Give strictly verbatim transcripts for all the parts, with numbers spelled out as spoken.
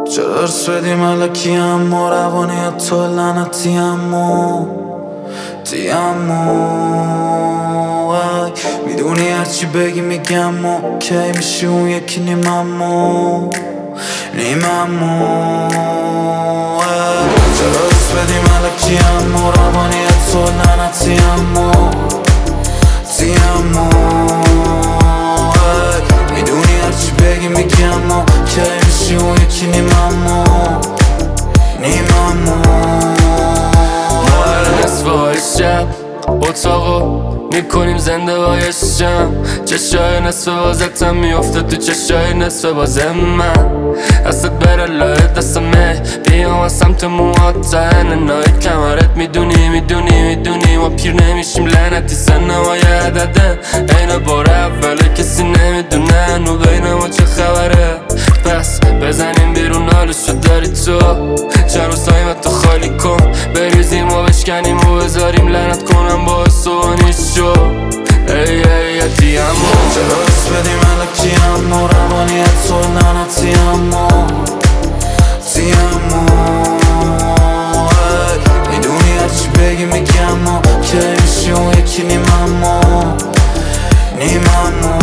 چرا ارس بدی ملکی اما روانی تو لعنتی امو تی امو میدونی هرچی بگی میگم و کی میشی اون یکی نیم امو نیم امو چرا ارس بدی ملکی اما روانی تو لعنتی امو تی امو میدونی هرچی بگی میگم و کی میشی اون یکی نیم امو نیم امو نصف های شب اتاقو میکنیم زنده بایشم چشای نصف بازتم میفته تو چشای نصف بازم من دستت بره لای دستمه بیام از سمت موهات تا اننای کمرت میدونی میدونی میدونی ما پیر نمیشیم لعنتی سنمای عدده این بار اوله کسی نمیدونه نو بین ما چه خبره پس بزنیم بیرون حالشو داری تو چند روزهای من تو خالی کن بریزیم و بشکنیم و بذاریم لعنت کنم با سوانیش شو ای ای یتی امو چرا ارس بدی ملکی امو روانی تو لعنتی امو تی امو میدونی هرچی بگی میگم و کی میشی اون یکی نیم امو نیم امو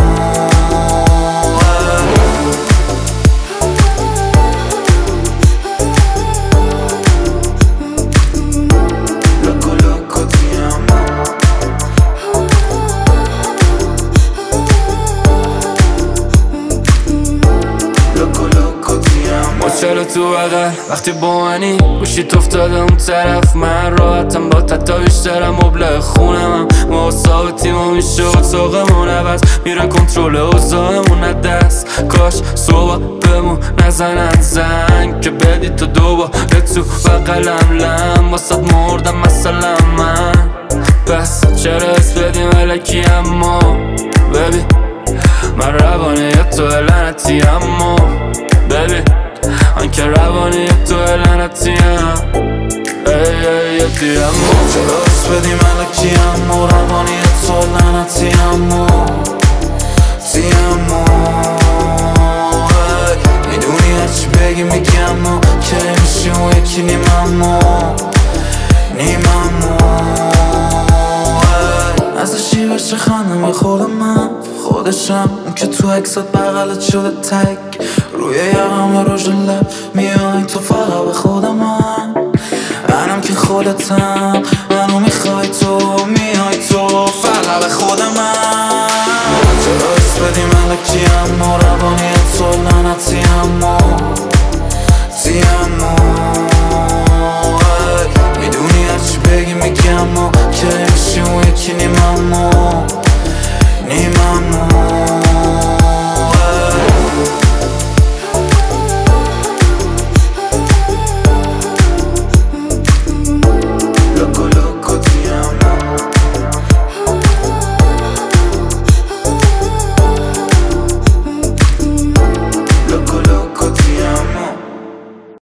چرا تو بغل وقتی با منی گوشیت افتاده اون طرف من راحتم با تا بیشترم مبلغ خونمم ما ثابتیم و میشه اتاقمون عوض میره کنترل اوضاعمون دست کاش صبح بمون نزنن زنگ که بدی تو دوباره تو بغلم لم واسد مردم مثلا من بس چرا اس بدی ملکی اما ببین من روانه تو لعنتی اما ببین آنکه روانی تو لعنتیم ای ای یتی امو چرا ارس بدی ملکی امو روانی تو لعنتی امو تی امو میدونی هرچی بگی میگم و کی میشی اون یکی نیم امو نیم امو ازشی بشه خندم یه خود من خودشم اون که تو عکسات بغلت شده تک روی یقم روش لب میای تو فقط به خود من منم که خودتم منو میخوای تو میای تو فقط به خود من چرا ارس بدی ملکی امو روانی تو لعنتی امو